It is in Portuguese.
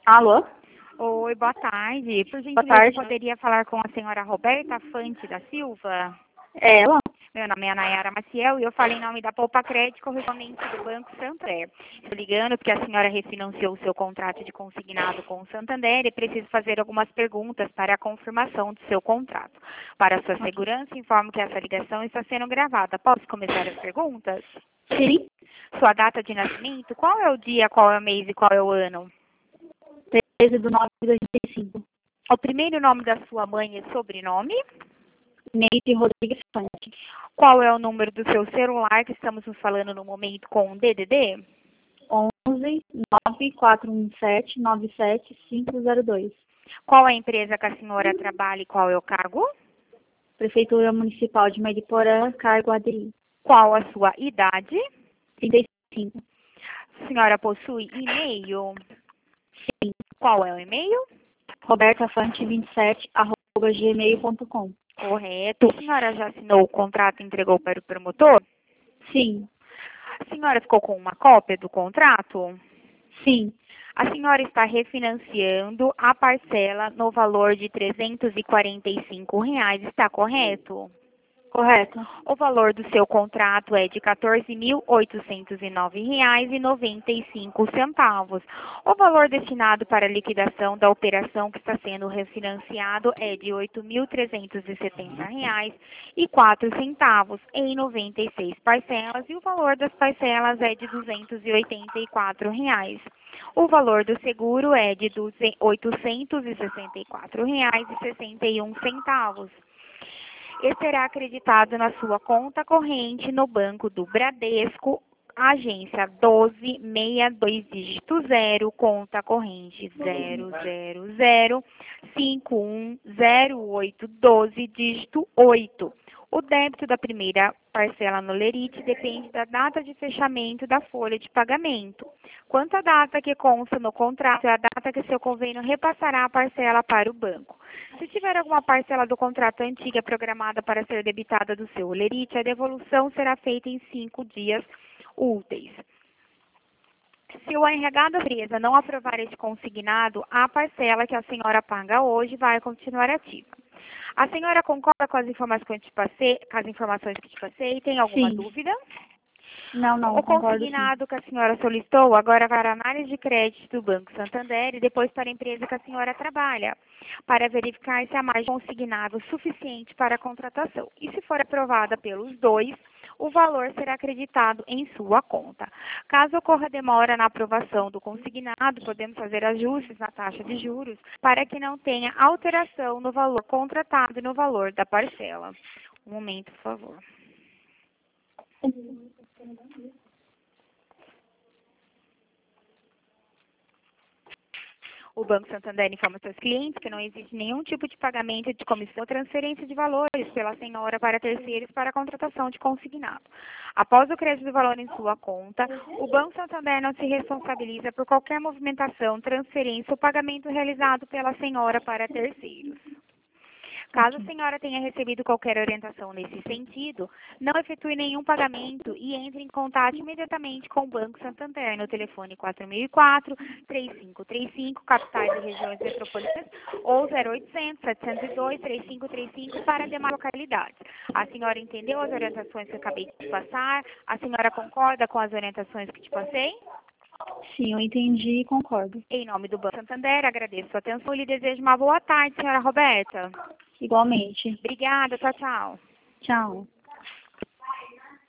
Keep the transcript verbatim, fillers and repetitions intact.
Alô? Oi, boa tarde. Por Boa gentileza, eu tarde. poderia falar com a senhora Roberta Fante da Silva? É ela? Meu nome é Nayara Maciel e eu falo em nome da Poupa Crédito, correspondente do Banco Santander. Estou ligando porque a senhora refinanciou o seu contrato de consignado com o Santander e preciso fazer algumas perguntas para a confirmação do seu contrato. Para sua segurança, informo que essa ligação está sendo gravada. Posso começar as perguntas? Sim. Sua data de nascimento? Qual é o dia, qual é o mês e qual é o ano? treze de nove de dois mil e cinco. O primeiro nome da sua mãe e sobrenome? Neide Rodrigues Fante. Qual é o número do seu celular que estamos nos falando no momento com o D D D? onze nove quatro um sete nove sete cinco zero dois. Qual é a empresa que a senhora trabalha e qual é o cargo? Prefeitura Municipal de Mariporã, cargo A D I. Qual a sua idade? trinta e cinco. A senhora possui e-mail? Sim. Qual é o e-mail? Roberta Fante vinte e sete arroba gmail ponto com. Correto. A senhora já assinou o contrato e entregou para o promotor? Sim. A senhora ficou com uma cópia do contrato? Sim. A senhora está refinanciando a parcela no valor de trezentos e quarenta e cinco reais, está correto? Correto. O valor do seu contrato é de quatorze mil oitocentos e nove reais e noventa e cinco centavos. O valor destinado para a liquidação da operação que está sendo refinanciado é de oito mil trezentos e setenta reais e quatro centavos em noventa e seis parcelas e o valor das parcelas é de duzentos e oitenta e quatro reais. O valor do seguro é de oitocentos e sessenta e quatro reais e sessenta e um centavos. E será acreditado na sua conta corrente no Banco do Bradesco, agência doze sessenta e dois, dígito zero, conta corrente zero zero zero cinco um zero oito um dois, dígito oito. O débito da primeira parcela no Lerite depende da data de fechamento da folha de pagamento. Quanto à data que consta no contrato, é a data que seu convênio repassará a parcela para o banco. Se tiver alguma parcela do contrato antiga programada para ser debitada do seu Lerite, a devolução será feita em cinco dias úteis. Se o R H da empresa não aprovar este consignado, a parcela que a senhora paga hoje vai continuar ativa. A senhora concorda com as informações que te passei, com as informações que te passei? Tem alguma Sim. dúvida? Não, não, O concordo sim. consignado que a senhora solicitou agora vai para a análise de crédito do Banco Santander e depois para a empresa que a senhora trabalha, para verificar se há mais consignado suficiente para a contratação. E se for aprovada pelos dois, o valor será acreditado em sua conta. Caso ocorra demora na aprovação do consignado, podemos fazer ajustes na taxa de juros para que não tenha alteração no valor contratado e no valor da parcela. Um momento, por favor. O Banco Santander informa seus clientes que não existe nenhum tipo de pagamento de comissão ou transferência de valores pela senhora para terceiros para a contratação de consignado. Após o crédito do valor em sua conta, o Banco Santander não se responsabiliza por qualquer movimentação, transferência ou pagamento realizado pela senhora para terceiros. Caso a senhora tenha recebido qualquer orientação nesse sentido, não efetue nenhum pagamento e entre em contato imediatamente com o Banco Santander no telefone quatro mil e quatro, três cinco três cinco, capitais e regiões metropolitanas, ou zero oitocentos, setecentos e dois, três cinco três cinco para demais localidades. A senhora entendeu as orientações que eu acabei de te passar? A senhora concorda com as orientações que te passei? Sim, eu entendi e concordo. Em nome do Banco Santander, agradeço a sua atenção e lhe desejo uma boa tarde, senhora Roberta. Igualmente. Obrigada, tchau, tchau. Tchau.